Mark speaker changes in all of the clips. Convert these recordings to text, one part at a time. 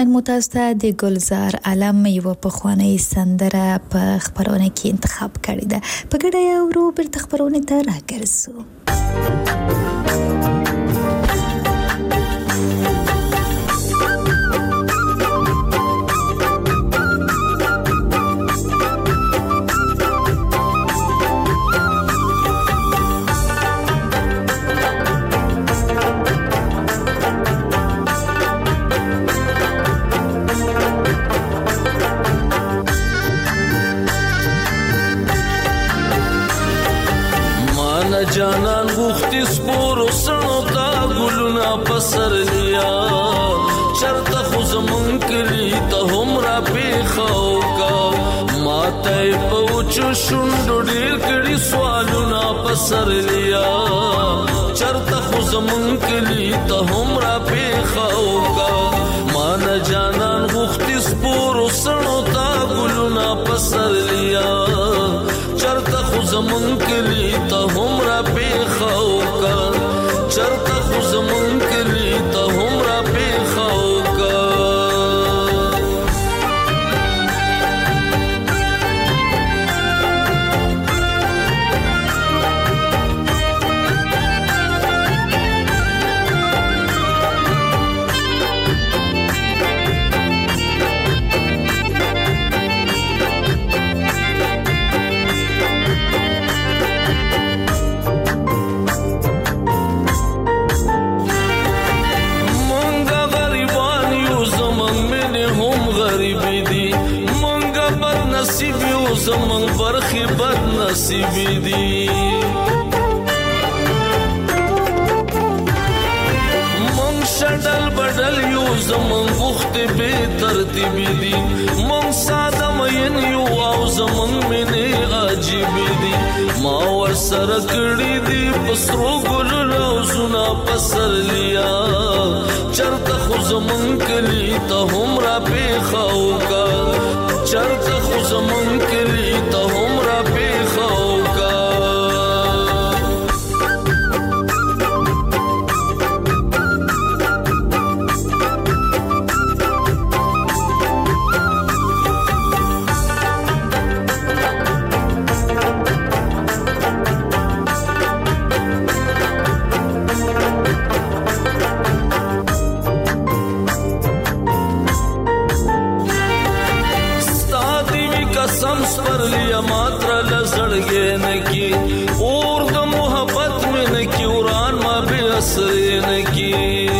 Speaker 1: نن متاسو ته د ګلزار عالم یو پخوانی سندره په خبرونه کې انتخاب کړی ده. په ګډه یو ورو بیرته خبرونه ته راګرځو.
Speaker 2: جانان غوختی سپورو سنو تا گلونا پسر لیا چرتا خو زمون کلی تا هم را پیخاو کا ماتای پوچو شندو دیر کڑی سوالونا پسر لیا چرتا خو زمون کلی تا هم را پیخاو کا مانا جانان غوختی سپورو سنو تا گلونا پسر لیا چرتا خو زمون کلی تا هم را پیخاو کا چرتا خو زمون کلی تا هم را پیخاو کا زمن برخی بد نصیبی دی من شدل بدل یو زمن وخت بے ترتیبی دی من ساده مین یو او زمن منی عجیبی دی ما ور سره کړی دی پسرو ګل روزنا پسر لیا چرته خو زمن کلی ته هم را پیخاو کا چرته خو زمون کلی ته هم را پیخاو کا पर लिया मात्रा लसड़गे न की और द मोहब्बत में न की उड़ान मा भी असरे न की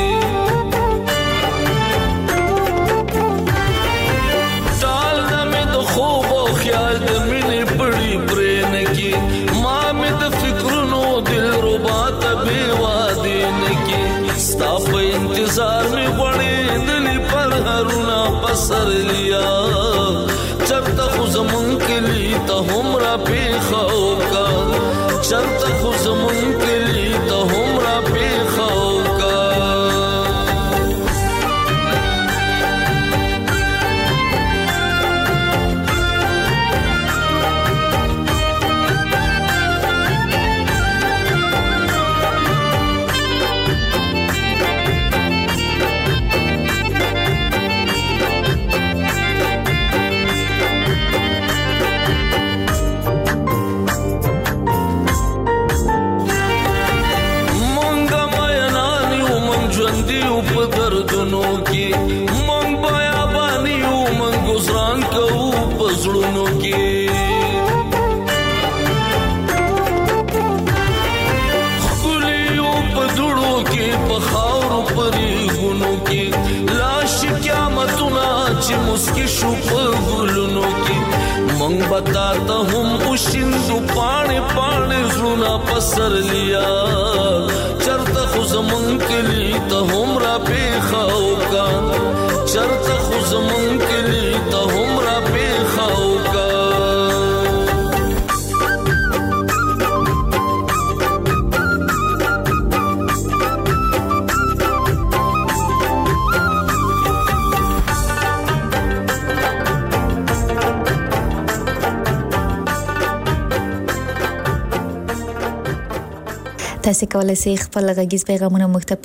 Speaker 2: टाल न में तो खूब और ख्याल द मिली बड़ी प्रेन की माँ में द फिक्र नो दिल रुबात बेवादे न की स्ताप इंतजार में बड़े दिली पर हरुना पसर लिया चरता खो زمون کلی ته هم را پیخاو کا چرتا خو زمون کلی ته هم را پیخاو کا दर्दनों की मंग बाया बानियों मंग गुजरान को पजड़नों की खुलियों पदुड़ों की पखार परी गुनों की लाश क्या मतुना ची मुस्की शुप गुलनों की मंग बताता हूँ उशिंदु पाने पाने जुना पसर लिया चरता खो زمون کلی ته هم را پیخاو کا چرتا خو زمون کلی ته هم را پیخاو کا
Speaker 1: تاسو کولای شئ خپل غږیز پیغامونه موږ ته په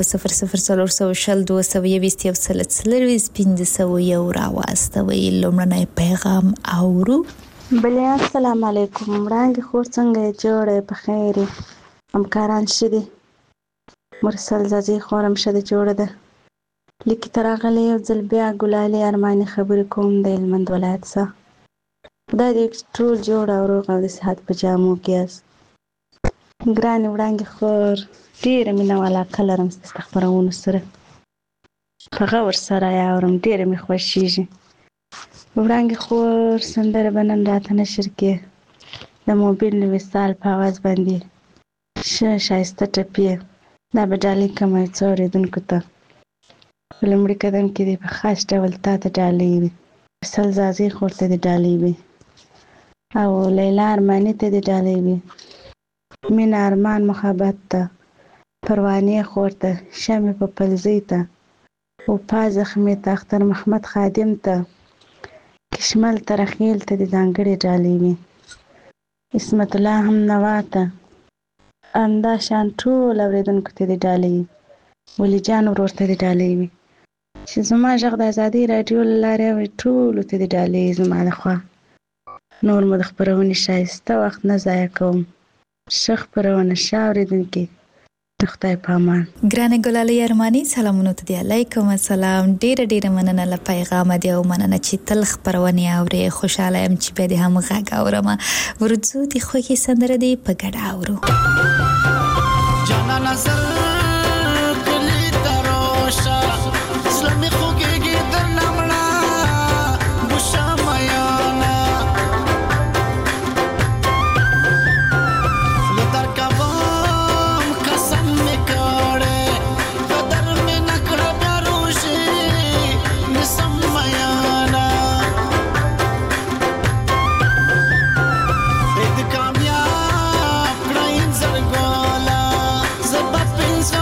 Speaker 1: 0040221500 راواستوئ. لومړنی پیغام اورو.
Speaker 3: بله السلام علیکم. وړاندې خور څنګه جوړه په خیر همکاران شدي مرسل زازي خورم شده جوړه ده لیکي تراغلی یو ځل بیا ګلالي ارماني خبرې کوم د هلمند ولایت څخه. خدای دې ټول جوړ او روغ او د صحت په جامو کې یاست. ګرانې وړاندې خور ډېره مینه او علاقه لرم ستاسو خپرونو سره، په غور سره یې اورم، ډېره مې خوښېږي. وړاندې خور سندره به نن راته نشر کې د موبیل وصال په اواز باندې ښه ښایسته ټپې دا به ډالۍ کوم څو اورېدونکو ته. په لومړي قدم کې دې په خاص ډول تا ته ډالۍ وي، مرسل زازي خور ته دې ډالۍ وي او لیلا ارماني ته دې ډالۍ وي، مینه ارمان محبت ته، پروانې خور ته، شمې په پلزۍ ته، وپا زخمي ته، اختر محمد خادم ته، کشمل ترخیل ته دې ځانګړې ډالۍ وي، عصمت الله هم نوا ته، همدا شان ټول اورېدونکو ته دې ډالۍ وي، ولی جان ورور ته دې ډالۍ وي چې زما غږ د ازادۍ راډیو له لارې اوري، ټولو ته دې ډالۍ زما لخوا. نور مو د خپرونې ښایسته وخت نه ضایع کوم. ښه خپرونه، ښه اورېدونکي، د خدای په امان.
Speaker 1: ګرانه ګلالي ارماني سلامونه ته دی. علیکم السلام. ډېره مننه له پیغام دی او مننه چې تل خپرونې اوري. خوشاله یم چې به دې هم غږ اورم. ورځو دي خوږې سندره دی په ګډه اورو.
Speaker 4: جانا نظر کلی تروشا اسلامی خوږېږي در نمړه بوشا میانا لدر کبام قسم می کړې قدر می نکړه بروشي نسم میانا اې د کامیاب کړه انځر ګولا زبا پنځه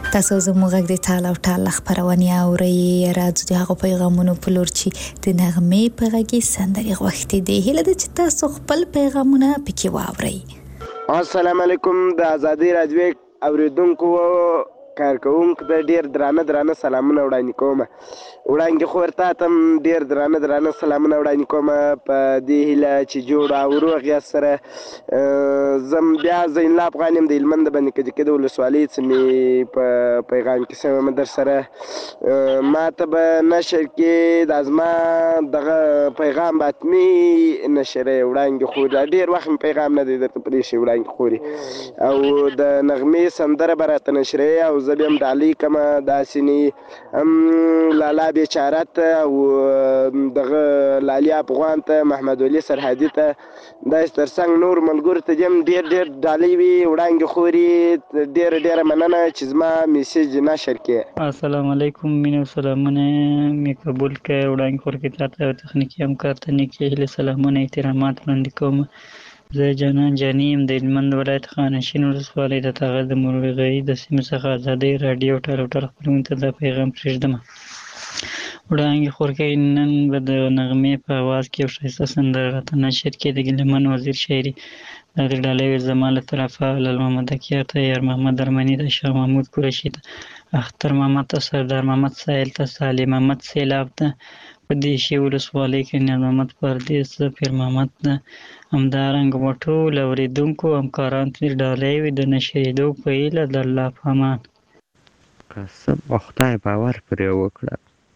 Speaker 1: تاسو زموږ غږ د ټال او ټال خبرونه اورئ راځو د هغه پیغامونو په لور چې د نغمې په غږی سندري غوښتي دي هله د چې تاسو خپل پیغامونه پکې واورئ.
Speaker 5: السلام علیکم د ازادي راډیو اوریدونکو کارکونکو د ډیر درانه سلامونه وړاندې کوم. وړاندې خو ورته تم ډیر درانه سلامونه وړاندې کوم په دې هیله چې جوړ او روغ یا سره زم بیا زین الله افغانیم د هلمند باندې کې د ولسوالۍ سمې په پیغام کې سم در سره ما ته به نشر کې د ازما دغه پیغام باتمی نشر وړاندې خو ډیر وخت پیغام نه دی درته پرې شي وړاندې خوري او د نغمې سندره براته نشرې او زبیم ډالۍ کما داسنی لالا بیچارت او دغه لالی افغان ته محمد علي سرحدي ته د ترڅنګ نور ملګرو ته جام ډیر ډالۍ وی وړاندې خوري ډیر مننه چې زما میسج نشر کې.
Speaker 6: السلام علیکم مینه سلامونه می قبول کړه وړاندې خور کې تاسو تخنیکی همکار ته نیکی له سلامونه احترامات وړاندې کوم. زه جانان جانیم د هلمند ولایت خانشین ولسوالۍ د تغه د مرغۍ د سیمې څخه ازادي راډیو ټال خبرونه ته د پیغام پرېږدم. وړاندې خور کې نن به د نغمې په आवाज کې یو ښایسته سندره راته نشر کې د ګلمن وزیر شاعري د ډالۍ زما له طرفه لال محمد کیار ته یار محمد درمنی ته شاه محمود قریشي ته اختر محمد ته سردار محمد سائل ته صالح محمد سیلاب ته په دې شی ولسوالۍ کې نیاز محمد پردیس پیر محمد ته همدارنګه ټول اوریدونکو همکارانو ته ډالۍ وي د نشریدو په هیله د الله په امان.
Speaker 7: قسم په خدای باور پرې وکړه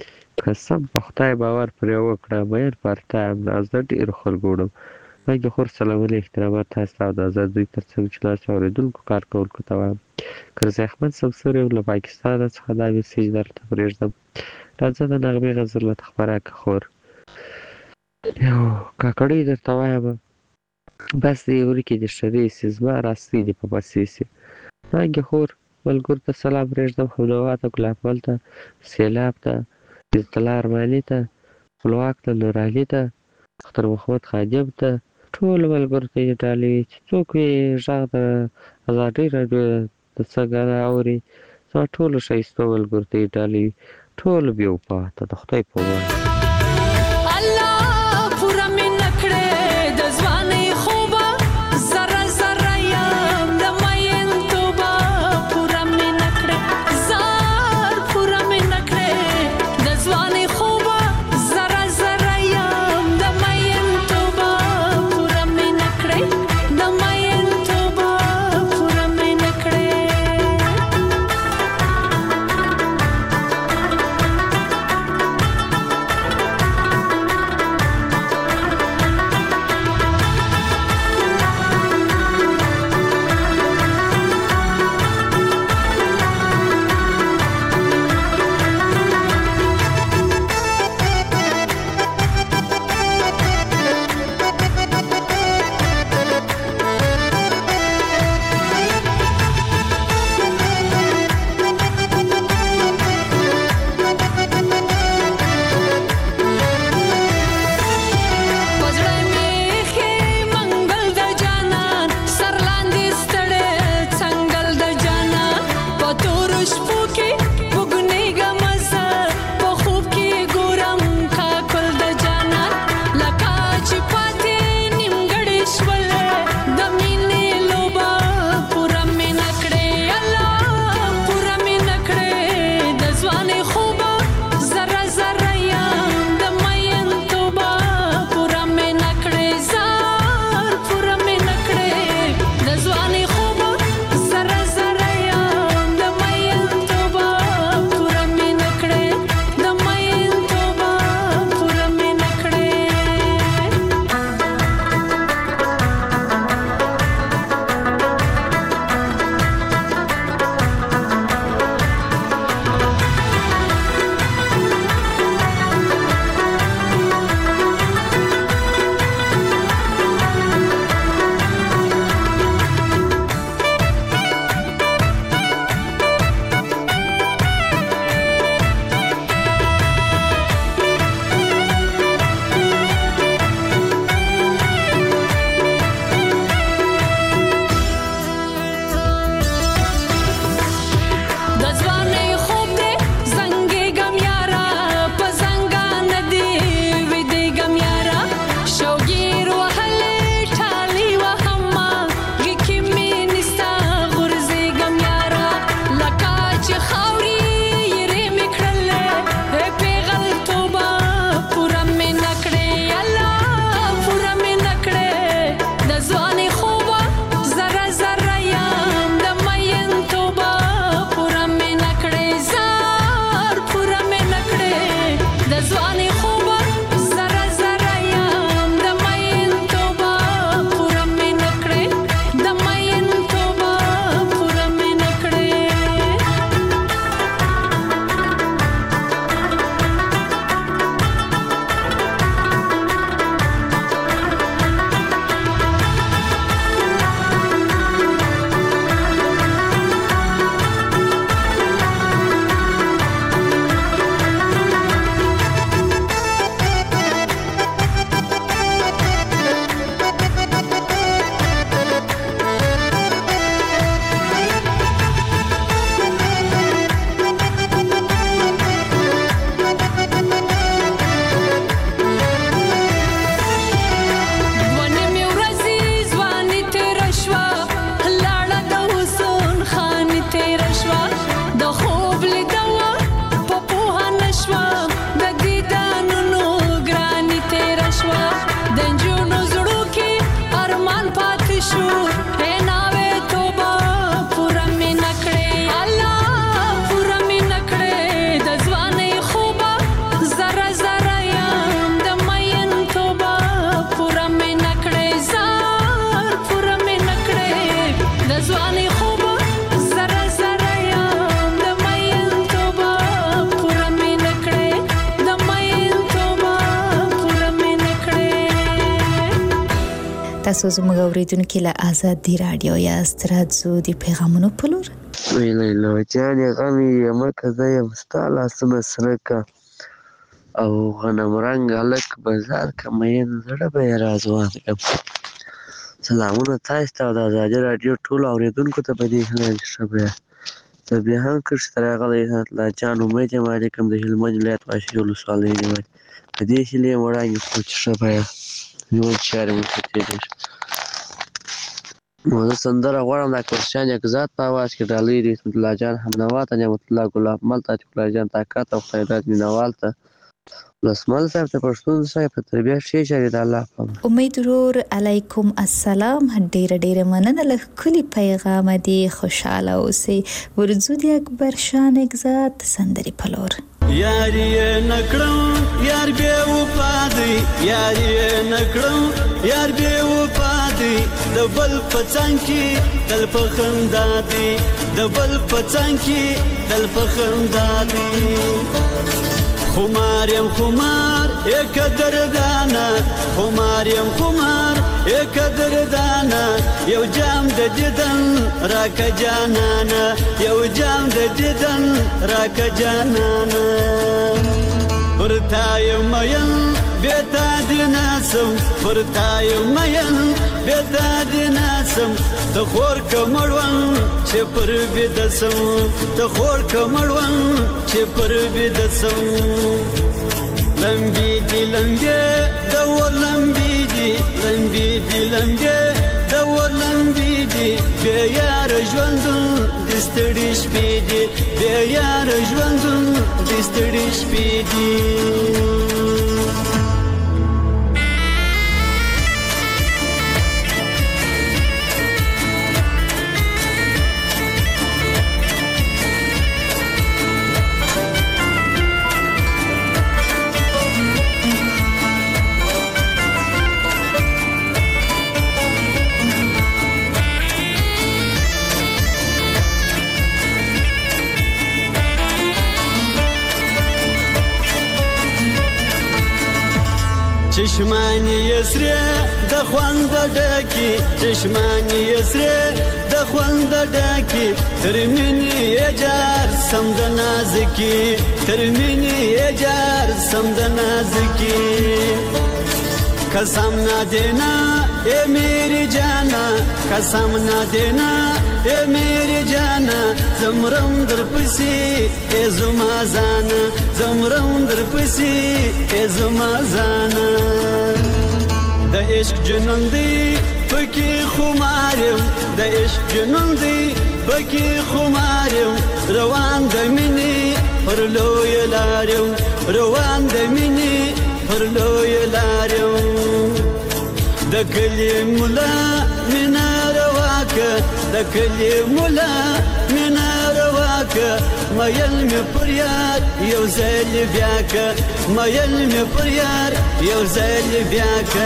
Speaker 7: مېر پرته امناز د ډېرو خلکو وړم باقي خور سلامونه احترامات تاسو ته د آزاد دوی ترڅنګ چې لاس اورېدونکو کارکوونکو ته وایم. کرزي احمد سمسور یم له پاکستان څخه دا میسیج درته پرېږدم. راځه د نغمې غزل راته خپره کړه خور یو کاکړۍ درته وایم بس دې ورکې د شری سي زما راستي دې په پسې سي. باقي خور ملګرو ته سلام پرېږدم خپلوات ته ګلابګل ته سیلاب ته عزت الله ارماني ته خپلواک ته نورعلي ته اختر محمد خادم ته ټول ملګرو ته یې ډالۍ چې څوک یې غږ د ازادۍ راډیو د څنګه اوري زما ټولو ښایستو ملګرو ته یې ډالۍ ټول بې وفاته د خدای په امان.
Speaker 1: تاسو زموږ اوریدونکو له آزادي رادیو یاست. راځو د پیغامونو په لور.
Speaker 7: ویلو جانې غمي مکه زه یم ستا لاسونه سره که او غنم رنګ هلک بازار که مین زړه به یې رازوان کړم. سلامونه تاسو ته او د ازادي راډیو ټولو اورېدونکو ته په دې هیله یم چې ښه به یاست. زه بیا هم کښې ته راغلی الله جان امید یم علیکم د هلمند ولایت واشي ولسوالۍ نیولې په دې هیلې یم وړاندې کړو چې ښه به یاست ژوند چارې مو ښه تېرېږي. نو زه سندره غواړم د اکبرشاه نیکزاد په اواز کې ډالۍ د اسمت الله جان حمنوا ته نعمت الله ګلاب مل ته عتیق الله جان طاقت او خیرات مینوال ته لسمل صاحب ته پښتون صاحب په تربیه ښې چارې د الله په
Speaker 1: امید ورور علیکم السلام. ډیره مننه له ښکلي پیغام دی. خوشاله اوسئ. ورځو د اکبرشاه نیکزاد سندرې په لور.
Speaker 4: یاری نکړم یار بے وفا دی یاری نکړم یار بے وفا دی د بل پڅنګ کې دل په خندا دی د بل پڅنګ کې دل په خندا دی خمار یم خمار یک دردانا خمار یم خمار یک دردانا یو جام د دیدن راکه جانانا یو جام د دیدن راکه جانانا ورتای مین بیتا دیناسم ورتای مین بیتا دیناسم تخور کمړون چې پر بدسم تخور کمړون چې پر بدسم لمبي دي لمبي دور لمبي دي لمبي دي لمبي دور لمبي دي بیا یار ژوندون د ستړي شپې دي بیا یار ژوندون د ستړي شپې دي چشمانی یسری د خوند ډکی چشمانی یسری د خوند ډکی ترمنی اجار سم د نازکی ترمنی اجار سم د نازکی قسم نہ دینا اے میری جانا قسم نہ دینا اے میری جانا زمرم در پسی اے زما زانا زمرم در پسی اے زما زانا د عشق جنون دی پکی خمارم د عشق جنون دی پکی خمارم روان د منی پر لوی لارم روان د منی پر لوی لارم د کلی مولا مینا رواکه د کلی مولا مینا رواکه مایل می پر یار یو ځل بیا که مایل می پر یار یو ځل بیا که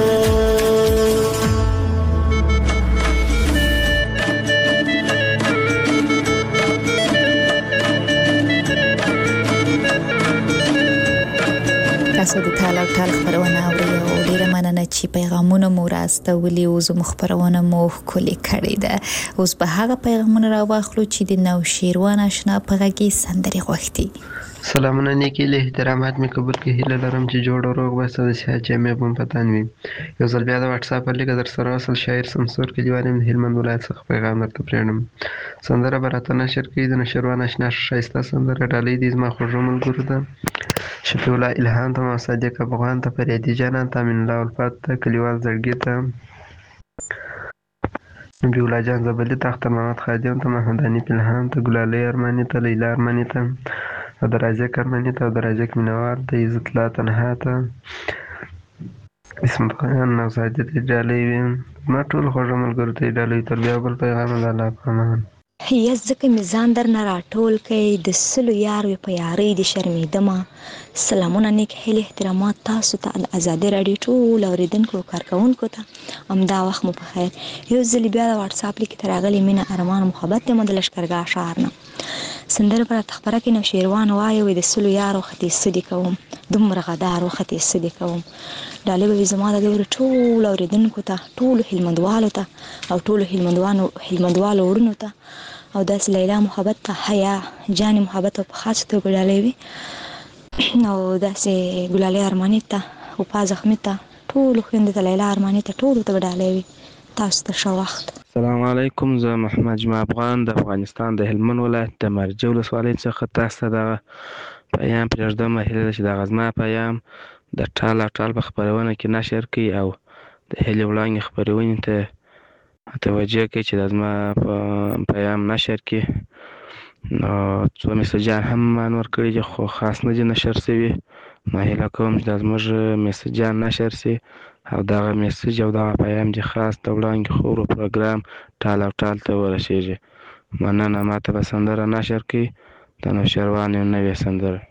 Speaker 1: تاسو د ټال خبرونه اورئ او ډیره مننه چې پیغامونه مو راستولي او زموږ خبرونه مو ښکلې کړې ده. اوس به هغه پیغامونه راواخلو چې د نوشیروان آشنا په غږی سندرې غوښتي.
Speaker 8: سلامونه نیکی له احترامات می قبول کې هیله لرم چې جوړ او روغ وسه د صحت جامع بم پتان وي. یو ځل بیا د واتس اپ لیک در سره اصل شاعر سمسور کلیوالم د هلمند ولایت څخه پیغام درته پرېږدم. سندره براته نشر کوي د نشروان آشنا شایسته سندره ډالۍ دې زما خوږ ملګرو ده شفیع الله الهام ته صادق افغان ته فریدي جانان ته امین الله الفات ته کلیوال زړګي ته نبی الله جان زبلی ته اختر محمد خادم ته محمداني الهام ته ګلالۍ ارماني ته لیلا ارماني ته او درازق ارماني ته او درازق مینوال ته عزت الله تنها ته اسمت خان نوزادي ته ډالۍ وي ما ټول خوږ ملګرو ته ډالۍ تر بیا بل پیغام د الله په امان.
Speaker 9: یا ځکه مې ځان درنه راټول کړئ د سلو یارو په یارۍ دې شرمېدمه. سلامونه نیک هیلې احترامات تاسو ته د ازادي راډیو ټول اورېدونکو او کارکوونکو ته همدا وخت مو په خیر. یو ځل بیا د واتس اپ لیک ته راغلې مینه ارمان محبت یم د لښکرګاه ښار نه. سندره به راته خپره کړي نوشیروان وایه وایي د سلو یارو ختې څه دې کوم دومره غدار وختې څه دې کوم. ډالۍ به وي زما د لورې ټولو اورېدونکو ته ټولو هلمندوالو ته او ټولو هلمندوالو وروڼو ته او داسې لیلا محبت ته حیا جانې محبت او په خاصه توګه ډالۍ وي او داسې ګلالۍ ارماني ته وفا زخمي ته ټولو خویندو ته لیلا ارماني ته ټولو ته به ډالۍ وي. تاسو ته ښه وخت.
Speaker 10: السلام علیکم. زه محمد جمع افغان د افغانستان د هلمند ولایت د مرجې ولسوالۍ څخه تاسو ته دغه پیام پرېږدم. هیله ده چې دغه زما پیام د ټال او ټال په خپرونه کې نشر کړي او د هیلې وړانګې خپرونې ته توجه کوي چې دا زما پیام نشر کړي. نو څو میسجان هم مان ورکړي چې خو خاص نه دي نشر شوي. نو هیله کوم چې دا زموږ میسجان نشر شي او دغه میسج او دغه پیام چې خاص د وړانګې خورو پروګرام ټال او ټال ته ورسیږي. مننه. ماته به سندره نشر کړي د نوشیروان یو نوې سندره.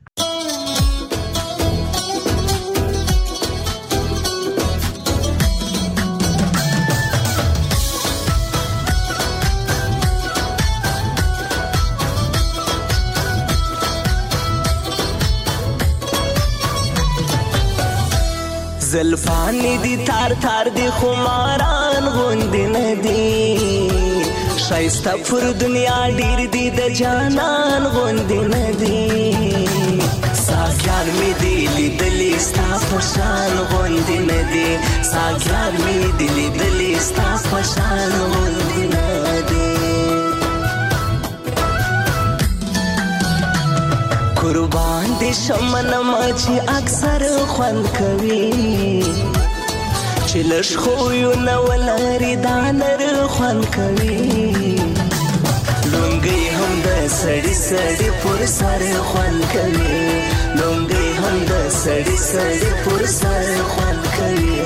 Speaker 11: زلفانی دی تار تار دی خماران غوندی ندی شایسته پر دنیا ډیر دی د جانان غوندی ندی ساکیان می دی لیدلی ستا پشان غوندی ندی ساکیان می دی لیدلی ستا پشان غوندی ندی قربان دی شمنم چې اکثر خوند کوي چې لږ خویونه ولري دا نر خوند کوي لونګۍ هم د سړي سړي پر سر خوند کوي لونګۍ هم د سړي سړي پر سر خوند کوي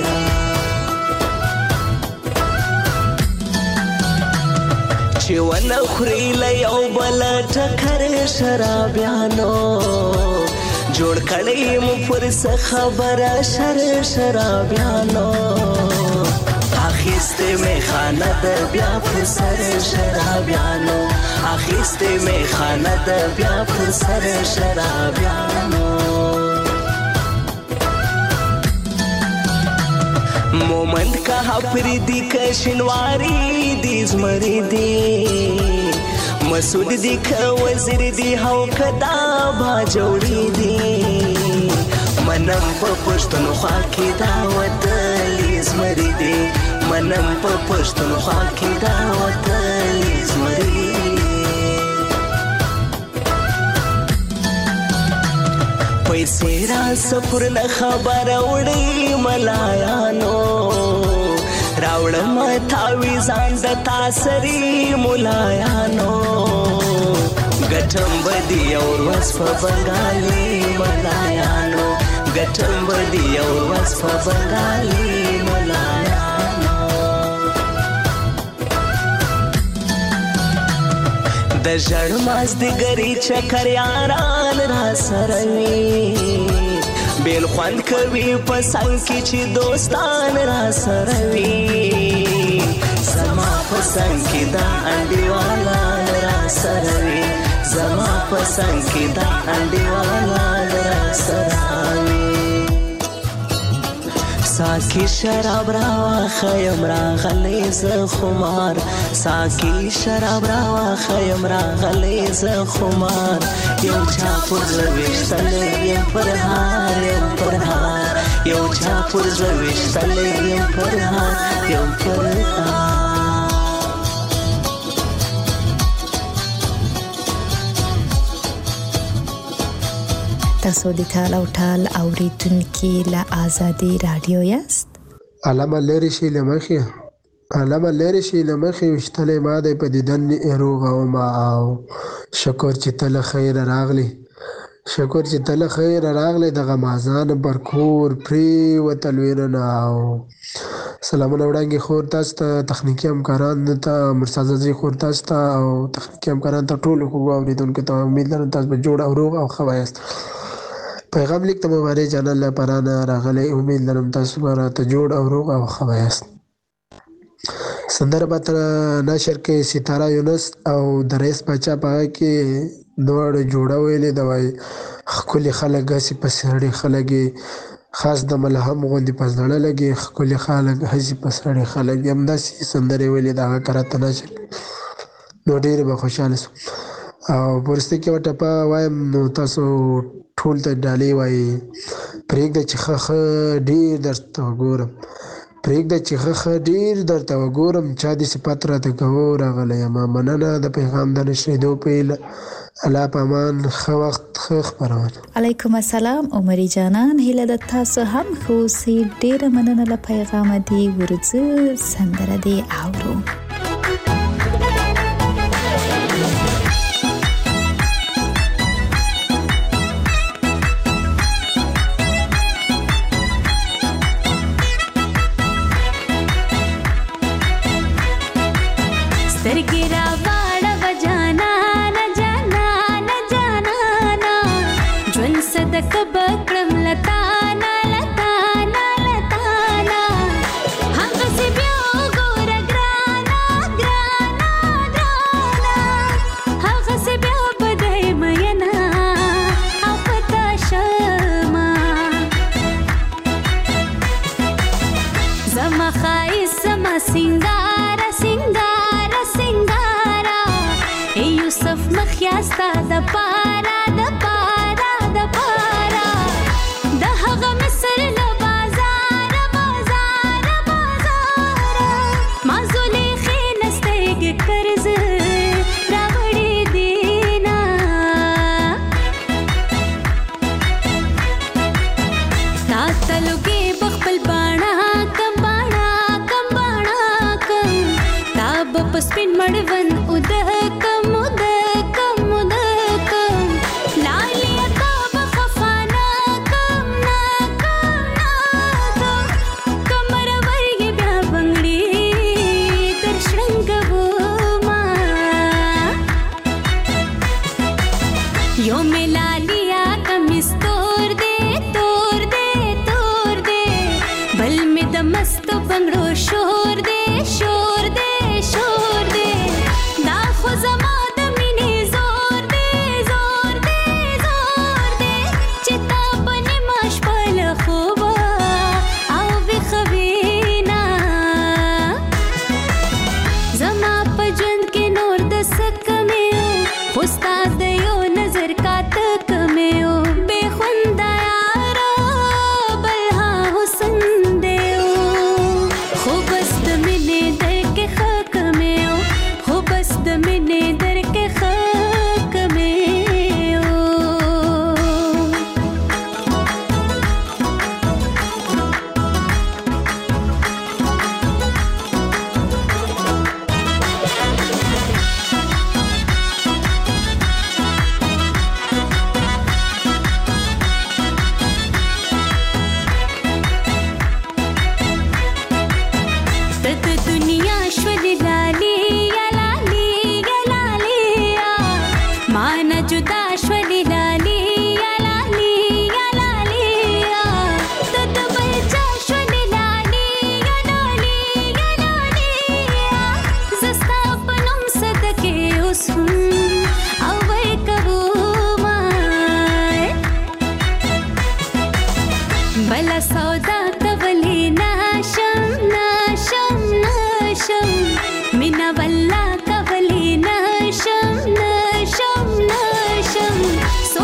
Speaker 11: چې ونه خوري له یو بل ټکر شرابیانو جوړ کړی مو پر څه خبره شرابیانو اخیستې مې خانه د بیا پر سر شرابیانو اخیستې مې خانه د بیا پر سر شرابیانو مومند کا پری دی کشنواری دی زمری دی مسعود دی که وزیر دی هاو کدا با جوړی دی منم په پښتونخوا کې دا وتلی زمری دی منم په پښتونخوا کې دا وتلی زمری پیسې را سفر نه خبره وړي ملایانو راوړم تاویزان د تاسري ملایانو ګټم بدی اور وس په بنګالي ملایانو ګټم بدی اور وس په بنګالي ملایانو د ژړ مازدیګري چکر یاران را سره وي بیل خوند کوي په څنګ کې چې دوستان را سره وي زما په څنګ کې دا انډیوالان را سره وي زما په څنګ کې دا انډیوالان را سره وي ساکی شراب راواخیم راغلی زه خمار ساکی شراب راواخیم راغلی زه خمار یو چا پر زه ویشتلی یم پر هار یم پر هار یو چا پر زه ویشتلی یم پر هار یم پر هار
Speaker 1: تاسو د ټال او ټال اوریدونکي له آزادي رادیو یاست.
Speaker 12: علامه لری شي لمخي علامه لری شي لمخي وشتلې ما د پدیدن روغ او ما او شکر چې تل خیر راغلی شکر چې تل خیر راغلی د غمازان برکور پری وتلوینه او سلامونه وړاندې خور تاسو ته تخنیکی همکاران ته مرسازي خور تاسو ته او تخنیکی همکاران ته ټول خو اوریدونکو ته امید لرم تاسو به جوړ او روغ او ښه وایاست. پیغام لیک ته مبارک چینل لپاره نه راغلی امید لرم تاسو به راته جوړ او روغ او ښه وایاست. سندره به نشر کې ستاره یونس او د رئیس باچا په هغه کې دواړو جوړه ویلې ده، وایي ښکلي خلک هسې په سړي خلک خاص د ملهم غوندې په زړه لګي، ښکلي خلک هسې په سړي خلک همداسې سندرې ویلې ده، هغه که راته نشر نو ډېرې به خوشحاله شم. او په وروستۍ کې به ټپه وایم نو تاسو ټول ته ډالۍ وایي پرېږده چې ښه ډېر درته وګورم، پرېږده چې ښه ډېر درته وګورم، چا دې صفت راته کوو راغلی یمه. مننه د پیغام د نشرېدو په هیله. الله په امان. ښه وخت، ښه خپرونه.
Speaker 1: علیکم السلام عمري جانان، هیله د تاسو هم ښه اوسئ. ډېره مننه له پیغامه دې ورځه سندره دې اورو.
Speaker 13: سترګې راواړوه جانانه جانانه جانانه، ژوند صدقه به کړم له تانه له تانه له تانه. هغسې بیا وګوره ګرانه ګرانه ګرانه، هغسې بیا به دی مینه او په تا شمه. زما ښایست زما سینګاره سینګاره سینګاره، ای یوسف مخیا ستا د پاره د پاره د پاره، د هغه مصر له بازاره بازاره بازاره، ما زلیخې نه سترګې قرض راوړې دینه. تا ته لوګې به خپل باڼه کم باڼه کم باڼه کم، تا به په سپین مړوند اوده کم اوده کم اوده کم، لالیا تا به خفا نه کم نه کم نه کم، کمرور یې بیا بنګړي در شرنګومه. یو مې لالیا کمیس تور دی تور دی تور دی، بل مې د مستو بنګړو شور دی شور دی شور دی، دا خو زما د مینې زور دی زور دی زور دی، چې تا به نیمه شپه له خوبه او ویښه وینه. زما په ژوند کې نور د څه کمې و، خو ستا د یو نظر کاته کمې و، بې خونده یاره بل ها حسن دی و، خو بس د مینې در کې ښه کمې و، خو بس د مینې در کې ښه کمې و. ته د دنیا شولې لالې یا لالې یا لالې یا، ما نه جدا شولې لالې یا لالې یا لالې یا، ته د بل چا شولې لالې یا لالې یا لالې یا، زه ستا په نوم صدقې اوس هم او ورکومه. بله سودا کولی نشم نشم نشم، مینه والله کولی نشم نشم نشم، څو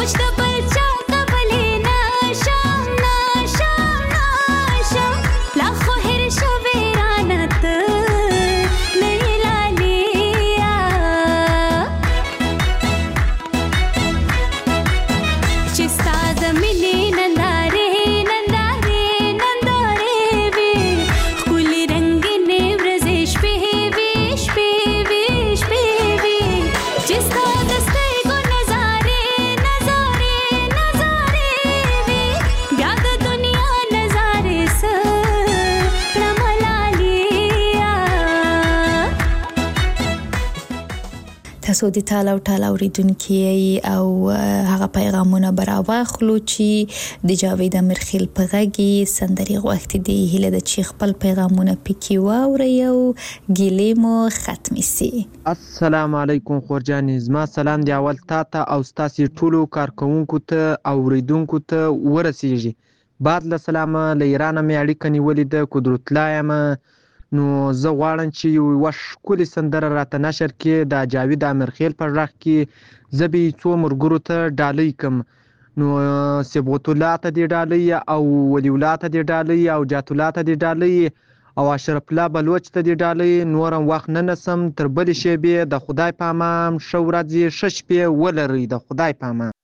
Speaker 1: تاسو د تاله او ټاله اوریدونکي او هغه پیغامونه براواخلو چې د جاوید امیرخیل په غږی سندري غوښتي دی هله د چی خپل پیغامونه پکې واوري او ګیلې مو ختم سي.
Speaker 14: السلام علیکم خورجان، زما سلام دی اول تا او ستاسو ټولو کارکونکو ته او اوریدونکو ته ورسیږي. بعد له سلام له ایران مې اړیکه نیولې ده قدرت لایم، نو زه غواړم چې یو ښکلې سندره راته نشر کړي د جاوید امیرخیل په غږ کې. زه به څو مرګرو ته ډالۍ کم، نو سبغت الله ته دی ډالۍ او ولی الله ته دی ډالۍ او جات الله ته دی ډالۍ او اشرف الله بلوچ ته دی ډالۍ. نورم وخت نه نسم تر بلې شیبې د خدای په امان ښه ورځې ښه شپې ولرئ د خدای په امان.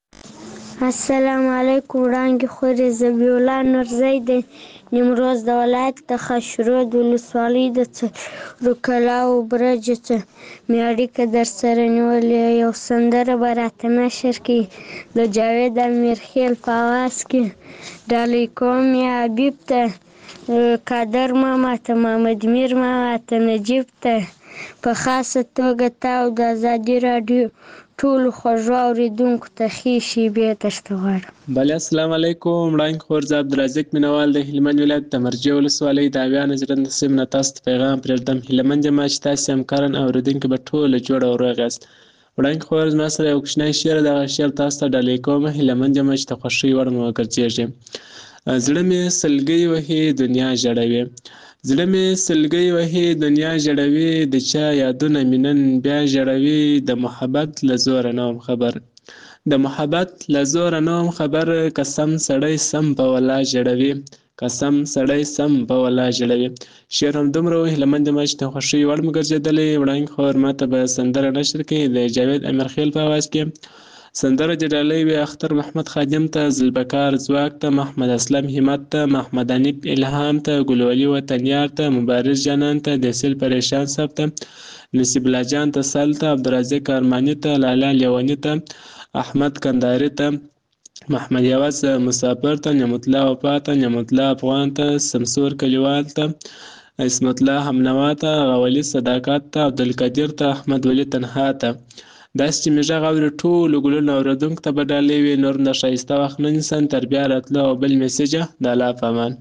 Speaker 15: السلام علیکم وړانګې خورې زبی الله نورزی د نیمروز د ولایت د خاشرود ولسوالۍ د څلورو کلاو برجه څخه مې اړیکه در سره نیولې. یو سندره به راته نشر کړي د جاوید امیرخیل په اواز کې. ډالۍ کوم یا حبیب ته، قادر ماما ته، محمد میر ماما ته، نجیب ته، په خاصه توګه تا او د ازادي راډیو ټولو خوږو اوریدونکو ته ښې شېبې درته غواړم.
Speaker 16: بله السلام علیکم وړانګې خور، زه عبدالرزاق مینوال د هلمند ولایت د مرجې ولسوالۍ د اویا نجرنده سیمې نه تاسو ته پیغام پرېږدم. هیلهمند یم چې تاسې همکاران او اورېدونکي به ټوله جوړ او روغ یاست. وړانګې خور زما سره یو کوچنی شعر د هغه شعر تاسو ته ډالۍ کوم. هیلهمند یم چې د خوښۍ وړ مو وګرځېږي. زړه مې سلګۍ وهي دنیا ژړوي، زړه مې سلګۍ وهي دنیا ژړوي، د چا یادونه مې نن بیا ژړوي. د محبت له زوره نه وم خبر، د محبت له زوره نه وم خبر، قسم سړی سم په ولا ژړوي، قسم سړی سم په ولا ژړوي. شعر همدومره و. هیلهمند یم چې د خوښۍ وړ مو ګرځېدلی. وړانګې خور ماته به سندره نشر کړي د جاوید امیرخیل په اواز کې. سندره د ډالۍ وي اختر محمد خادم ته، ذوالبقار ځواک ته، محمد اسلم همت ته، محمد انیب الهام ته، ګلولي وطنیار ته، مبارز جانان ته، دسیل پریشان صاحب ته، نصیب الله جان ته، سل ته، عبدالرزاق ارماني ته، لالا لیوني ته، احمد کنداري ته، محمد یواز مسافر ته، نعمت الله وفا ته، نعمت الله افغان ته، سمسور کلیوال ته، اسمت الله همنوا ته، غولی صداقت ته، عبدالقدیر ته، احمد ولی تنها ته. داسې چې مې غږ اوري ټولو ګلونو اورېدونکو ته به ډالۍ وي. نور د ښایسته وخت نه نیسم تر بیا راتلو او بل میسیجه د الله په امان.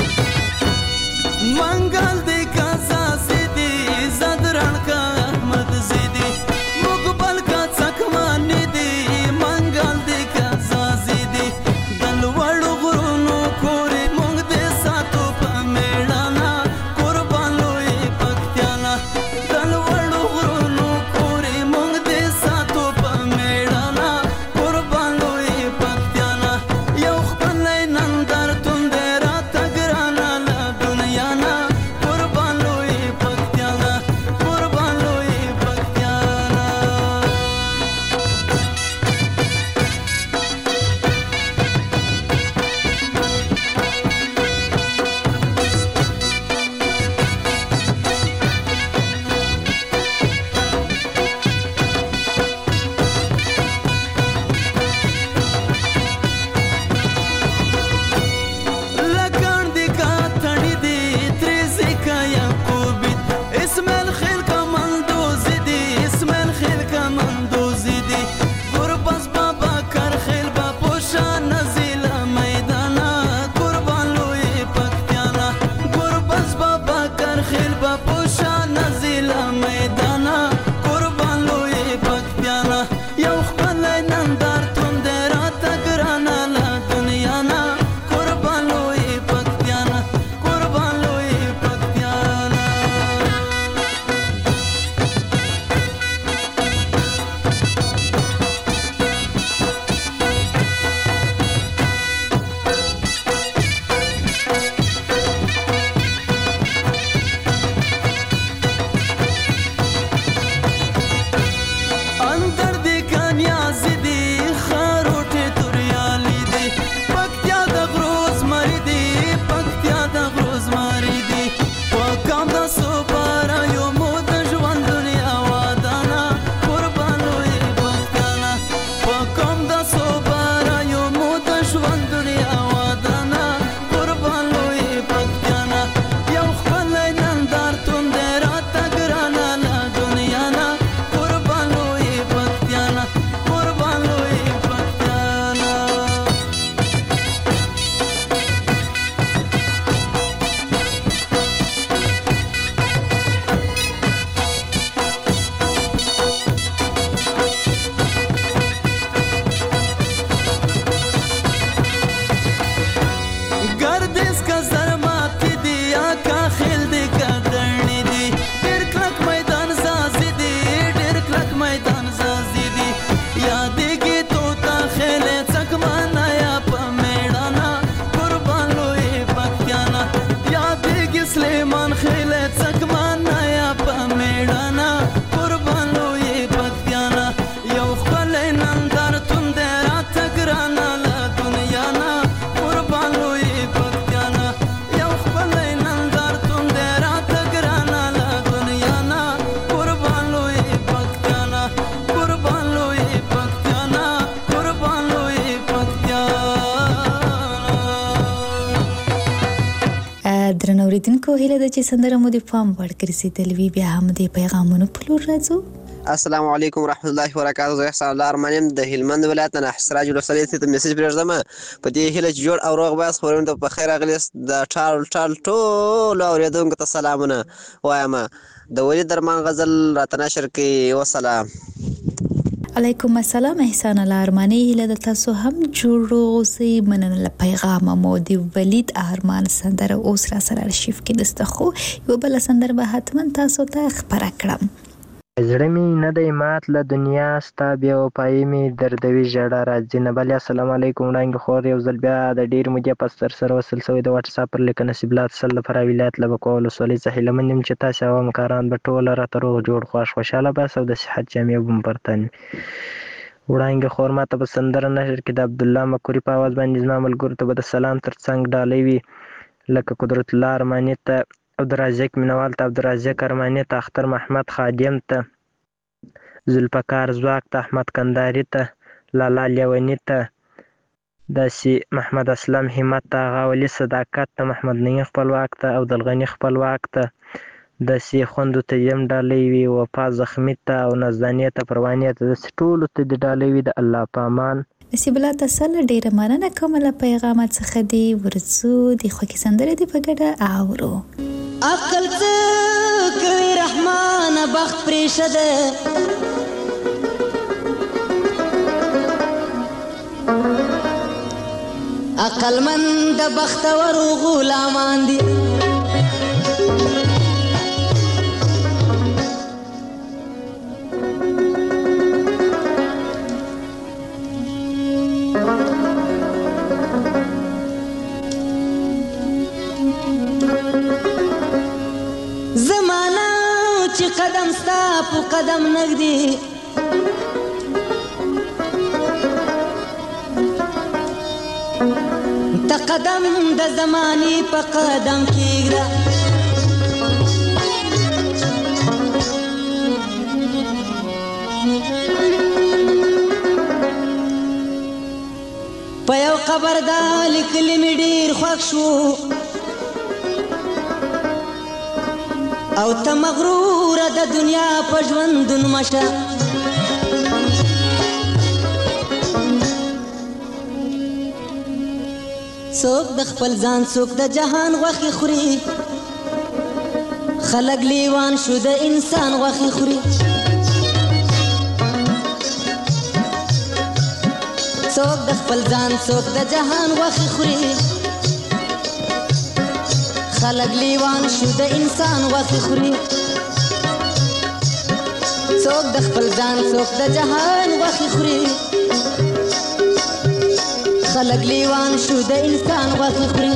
Speaker 17: منگل دی کاسا سیدی زدران کا احمد
Speaker 1: اوریدونکو هیله ده چې سندره مو د پام وړ ګرځېدلې وي. بیا هم د پیغامونو په لور راځو.
Speaker 17: السلام علیکم ورحمت الله وبرکاته. زه احسان الله ارمانیم د هلمند ولایت نه سراج الرسالې ته میسج پرېږدم په دې هیله چې جوړ او روغ باز خبرونه ته په خیر راغلیست. د ټول اورېدونکو ته سلامونه وایم. د ولي درمان غزل راته نشر کړي. وسلام.
Speaker 1: علیکم السلام. احسان الله ارمانی هیله ده تاسو هم جوړ اوسئ. مننه له پیغام مو د ولید ارمان سندره اوس را سره ارشیف کې دسته، خو یو بل سندره به حتما تاسو ته خبره کړم.
Speaker 18: زړه مې نه دی مات له دنیا ستا بیا وفایي مې دردوي ژړا راځي نه بلې. السلام علیکم وړانګې خور، یو ځل بیا د ډېرې مودې پس تر سره وصل شوی د واټساپ پر لیکه نصیب الله تسل د فراه ولایت له بکوه ولسوالۍ څخه هیلهمند یم چې تاسې او همکاران به ټوله راته روغ جوړ خوښ خوشحاله بس او د صحت جامې به برتن. وړانګې خور، ما ته په سندره نشر کې د عبدالله مکوري په اواز باندې زما ملګرو ته به د سلام تر څنګ ډالۍ وي، لکه قدرت الله ارماني ته، عبدالرازق مینوال ته، عبدالرازق ارماني ته، اختر محمد خادم ته، ذوالفقار ځواک ته، احمد کنداري ته، لالا لیوني ته، داسې محمد اسلم همت ته، هغه ولي صداقت ته، محمد نعیم خپلواک ته، او دلغني خپلواک ته، داسې خوندو ته یم ډالۍ وي، وفا زخمي ته او نزدانې ته، پروانې ته، داسې ټولو ته دې ډالۍ وي. د الله په امان.
Speaker 1: نصیب الله تسل ډیره مننه کوم له پیغامات څخه دی. ورڅو د خوږې سندرې دی په ګډه اورو.
Speaker 19: عقل څه کوي رحمان بخت پریشه ده، عقل من د بختور غلامان دي. زمانہ چې قدم ستا په قدم نږدې، ته قدم د زمانې په قدم کېږده. په یو قبر دا لیکلي مې ډېر خوښ شو، او ته مغروره د دنیا په ژوندون مشه. څوک د خپل ځان څوک د جهان غوښې خوري، خلک لیوان شو د انسان غوښې خوري. څوک د خپل ځان څوک د جهان غوښې خوري، خلق لیوان شو د انسان غوښې خوري. څوک د خپل ځان څوک د جهان غوښې خوري، خلق لیوان شو د انسان غوښې خوري.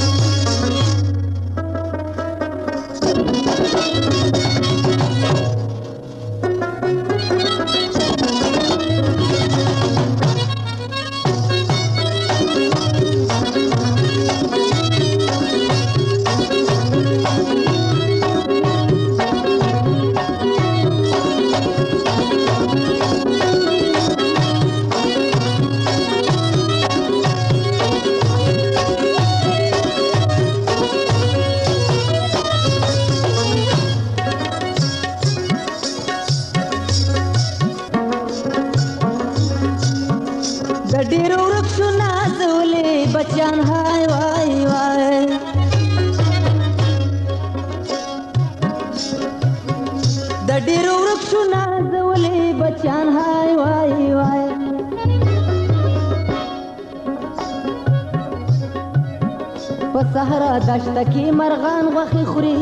Speaker 19: صحرا دشته کې مرغان غوښې خوري،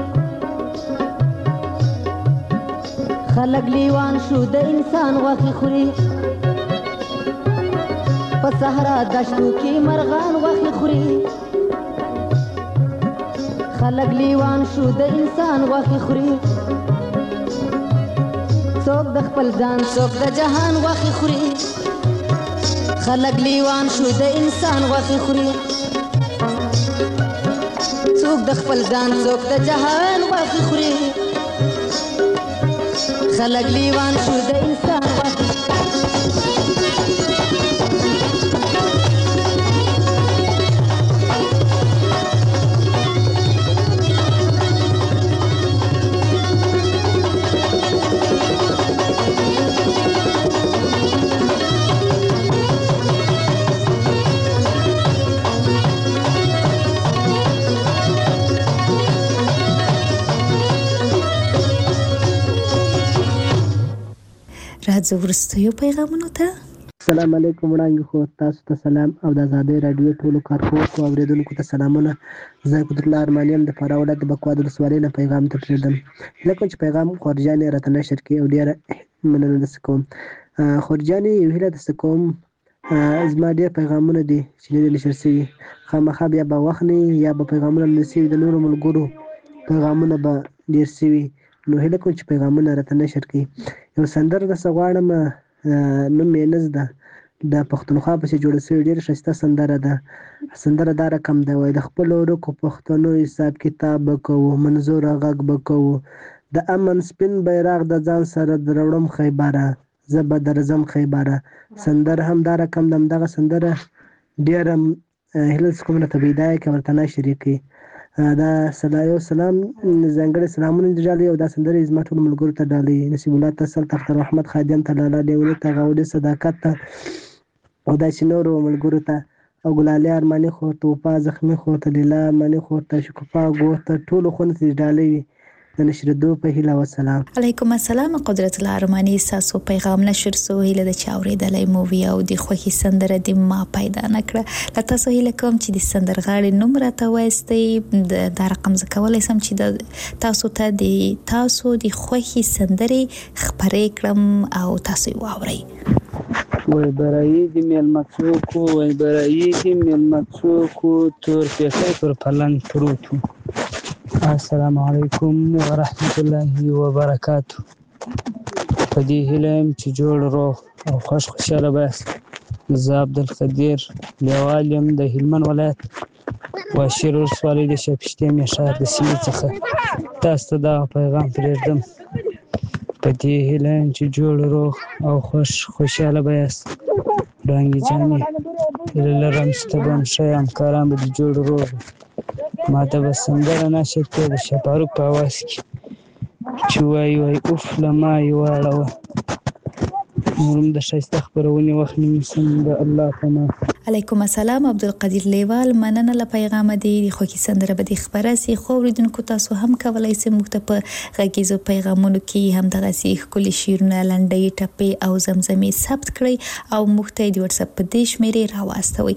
Speaker 19: خلک لیوان شو د انسان غوښې خوري. په صحرا دشتو کې مرغان غوښې خوري، خلک لیوان شو د انسان غوښې خوري. څوک د خپل ځان څوک د جهان غوښې خوري، خلک لیوان شو د انسان غوښې خوري. څوک د خپل ځان څوک د جهان غوښې خوري، خلک لیوان شو د انسان غوښې خوري.
Speaker 1: راځو وروستیو پیغامونو ته.
Speaker 20: السلام علیکم وړاندې خو تاسو ته سلام او د آزادۍ راډیو ټولو کارکوونکو او اورېدونکو ته سلامونه. زه قدرت الله ارماني یم د فراه ولایت د بکواه د ولسوالۍ نه پیغام ته پرېږدم. هیله کوم چې پیغام خورجانې راته نشر کړي او ډېره مننه درڅه کوم. خورجانې یو هیله درڅه کوم، زما ډېر پیغامونه دي چې نه دي نشر شوي، خامخا بیا به وخت نه یا به پیغامونه نه شوي، د نورو ملګرو پیغامونه به ډېر شوي، نو هیله کوم چې پیغامونه راته نشر کړي. یو سندره درڅه غواړم، نوم یې نه زده، د پښتونخوا پسې جوړه شوې ډېره ښایسته سندره ده. سندره دا رقم ده، وایي د خپلو ورکو پښتنو حساب کتاب به کوو، منظوره غږ به کوو، د امن سپین بیرغ د ځان سره دروړم خیبره، زه به درځم خیبره. سندره هم دا رقم ده، همدغه سندره ډېره هیله کوم راته پیدا کړي او ورته نشر کړي. دا یو سلام ځانګړی سلامونه دې ډالۍ او دا سندره یې زما ټولو ملګرو ته ډالۍ، نصیب الله تسل ته، اختر محمد خادم ته، لالا ډیولي ته، غاولي صداقت ته او داسې نورو ملګرو ته، او ګلالي ارماني خور ته، وفا زخمي خور ته، لیلا ارماني خور ته، شکوفا ګور ته، ټولو خونو ته دې ډالۍ وي د نشرېدو په هیله. وسلام.
Speaker 1: علیکم السلام. قدرت الله ارماني ستاسو پیغام نشر سو، هیله ده چې اورېدلی مو وي او د خوښې سندره دې ما پیدا نه کړه. له تاسو هیله کوم چې د سندرغاړې نوم راته وایستئ، دا رقم زه کولی سم چې تاسو ته د تاسو د خوښې سندرې خپرې کړم او تاسو یې واورئ.
Speaker 21: وای برایی دی میلمه څوکو، وای برایی دی میلمه څوکو، تور پیسې پر پلنګ پروتو. السلام علیکم ورحمت الله وبرکاتو. په دې هیله یم چې جوړ روغ او خوشاله باسئ. زه عبدالقدیر لیوال یم د هلمند ولایت واشیر ولسوالۍ د شاپشتې میشار د سیمې څخه تاسو ته دغه پیغام پرېږدم. په دې هیله یم چې جوړ روغ او خوشاله به یاست. وړانګې جانې هیله لرم چې ته به هم ښه یې، همکاران به دې جوړ روغ. ما ته به سندره نشر کړې د شفاروق په اواز کې چې وایي اوف له ما یې واړوه. نور هم د ښایسته خپرونې وخت نیسم د الله په نام.
Speaker 1: علیکم السلام. عبدالقدیر لیوال، مننه له پیغامه دی. د خوښې سندره به دې خپره سي. خو اورېدونکو تاسو هم کولی سئ موږ ته په غږیزو پیغامونو کې همدغسې ښکلي شعرونه، لنډۍ، ټپې او زمزمې ثبت کړئ او موږ ته یې د وټساپ په دې شمېرې راواستوئ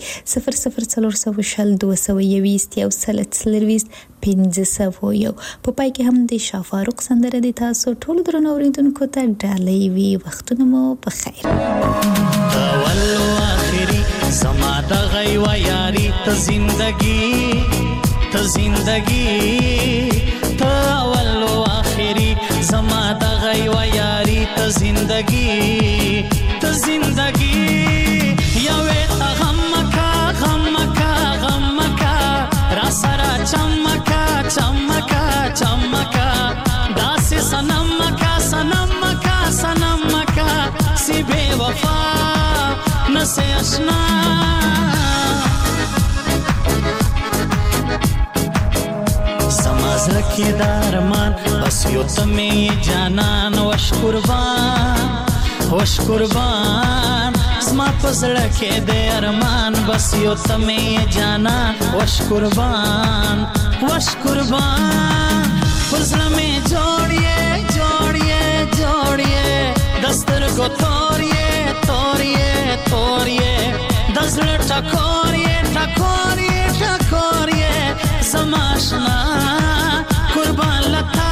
Speaker 1: 004022211501. په پای کې هم د شافاروق سندره د تاسو ټولو درنو اورېدونکو ته ډالۍ وي. وختونه مو په خیر.
Speaker 22: اول و آخری زما د غیو یاری ته زندگی، ته زندگی، ته اول و آخری زما د غیو یاری ته زندگی، ته زندگی. یوې ته غمکا غمکا غمکا را سره چمکا چمکا چمکا داسې سنمکا سنمکا سنمکا سی بے وفا نسے اشنا. زمازه کې د ارمان بس یو ته مې جانان وش قربان، وش قربان. زما په زړه کې د ارمان بس یو ته مې جانان وش قربان، وش قربان. پر زړه مې جوړیې جوړیې جوړیې دسترګو توریې توریې توریې د زړه ټکوریې ټکوریې ټکوریې زما اشنا قربان لتا.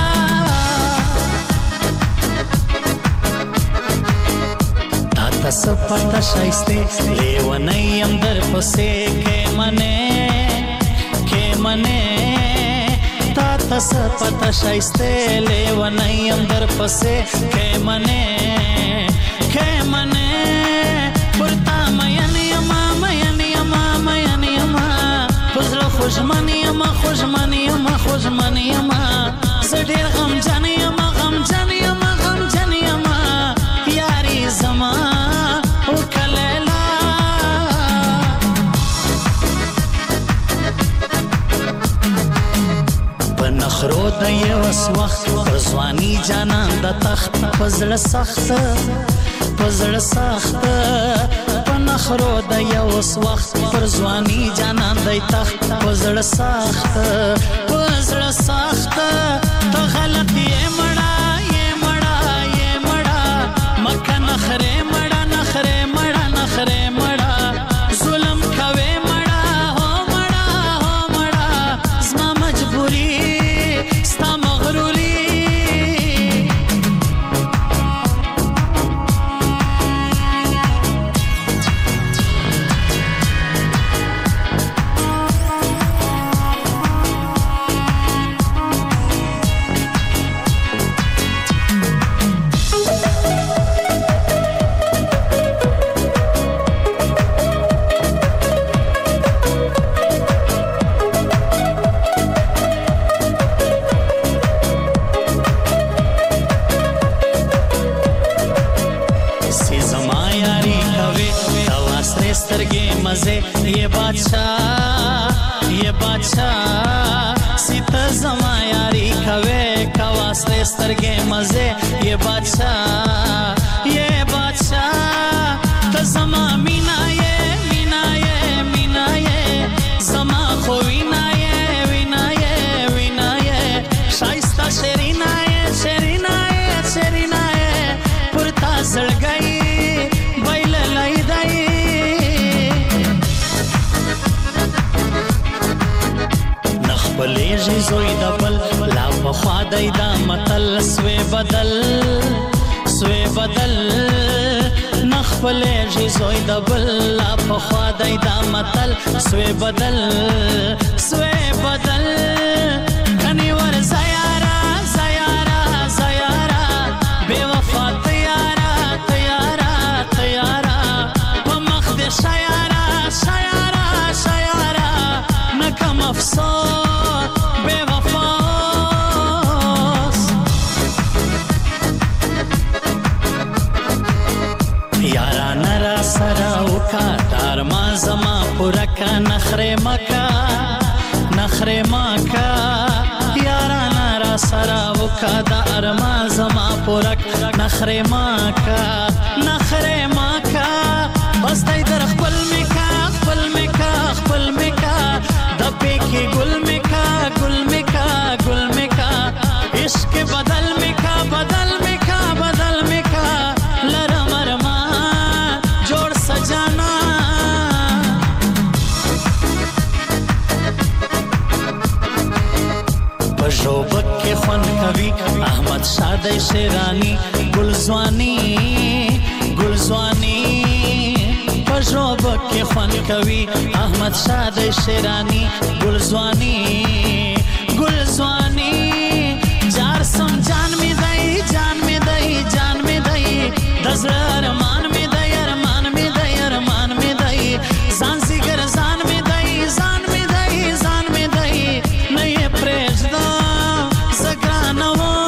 Speaker 22: تا ته سپټه ښایستې لیونی یم در پسې کې منې کې منې. تا ته سپټه ښایستې لیونی یم در پسې کې منې کې منې. پر تا مین یما مین یما مین یما پر زړه خوږمن یما خوږمن یما خوږمن یما. زه ډېر غمجن یما غمجن یما غمجن یما یاري زما وکلیلا. په نخرو د یوس وخت پر ځواني جانان د تخت په زړه سخت په زړه سخت. په نخرو د یوس وخت پر ځواني جانان د تخت په زړه سخت په زړه سخت. ته غلط یې مړه یې مړه یې مړه سترګې مزه یہ بادشاہ سیت زما یاری کوي کواسته سترګې مزه یہ بادشاہ ته زما مینا یې زما خو وینا یې شایسته شرینا یې پرتا زړګي بایل لایدای نخبلیږي زوی د بل لا پخوا دی دا متل سوی بدل نخبلیږي زوی د بل لا پخوا دی دا متل سوی بدل کنی ور زیارا بے وفا تیارا په مخ دې شیارا نکم افسوس بے وفاس یارانه را سره وکا دارما زما پورکا نخره مکا یارانه را سره وکا دارما زما پورک نخره مکا بس دای در خپل میکا دبی کی گل میکا عشق بدل میکا لرم ارمان جوړ سجانا پژوبک کې خوند کوي احمد شاه شیرانی گلزوانی پژوبک کې خوند کوي احمد شاه شیرانی گلزوانی جار سم جان می دی دزر ارمان می دی ځان زیګر ځان می دی نه یې پرېږدا زګرانه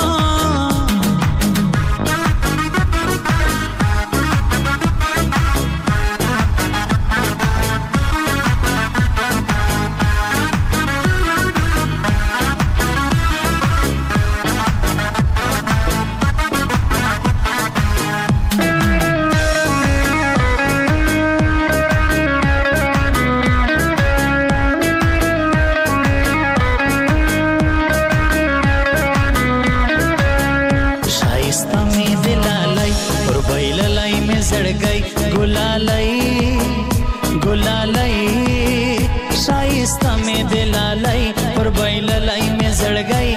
Speaker 22: ګلالای شایسته می دلالای پر بیللای می زړګای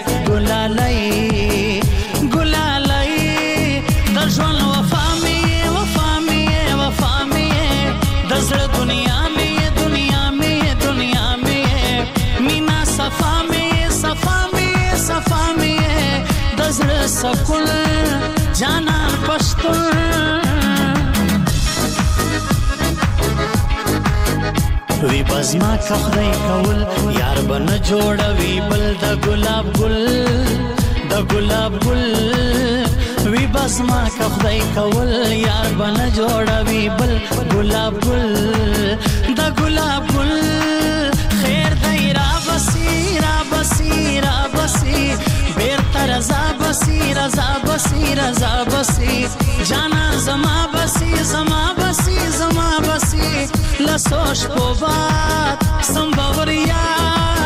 Speaker 22: ګلالای د ژوند وفا می د زړه دنیا می مینا صفا می د زړه سکون جانان پښتون وی بزما که خدای کول یار بنه جوړوي بل د ګلاب ګل وی بزما که خدای کول یار بنه جوړوي بل ګلاب ګل خیر دی را بسی بیرته رضا بسی جانا زما بسی لسوش په باد سم باور یار